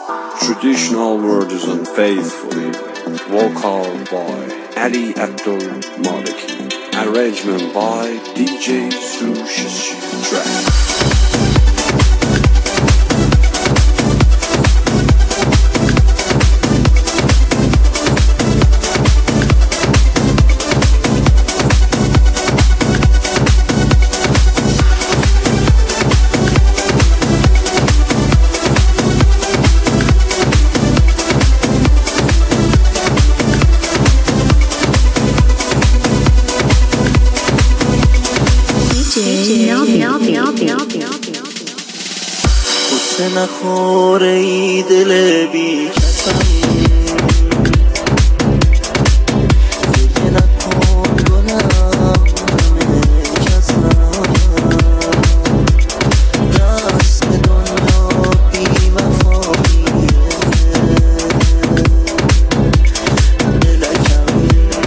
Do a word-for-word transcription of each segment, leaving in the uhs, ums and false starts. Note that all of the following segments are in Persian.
Traditional words and faithfully, vocal by Ali Abdul Maliki, arrangement by D J Sushi Track. قصه نخوره ای دل بی کسم دیگه نکن گلم همه کسم رسم دنیا بی وفاییه دلکم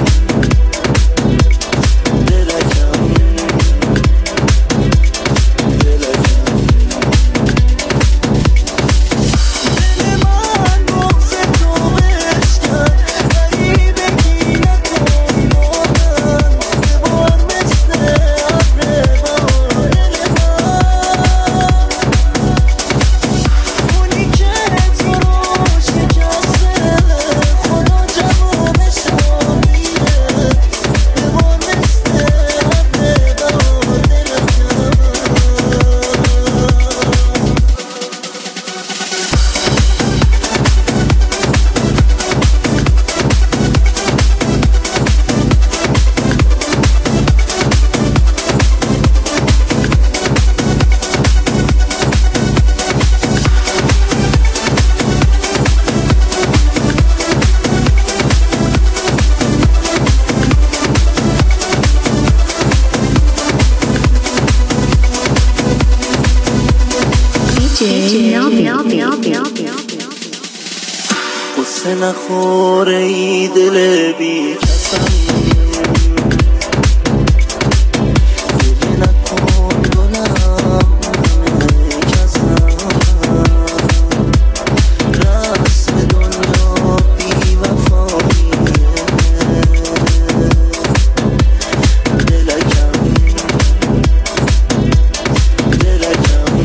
دلکم قصه نخوره ای دل بی کسم دیگه نکن گلم همه کسم رسم دنیا بی وفاییه دلکم دلکم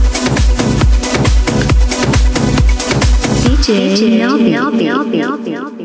D J 喵喵喵喵喵。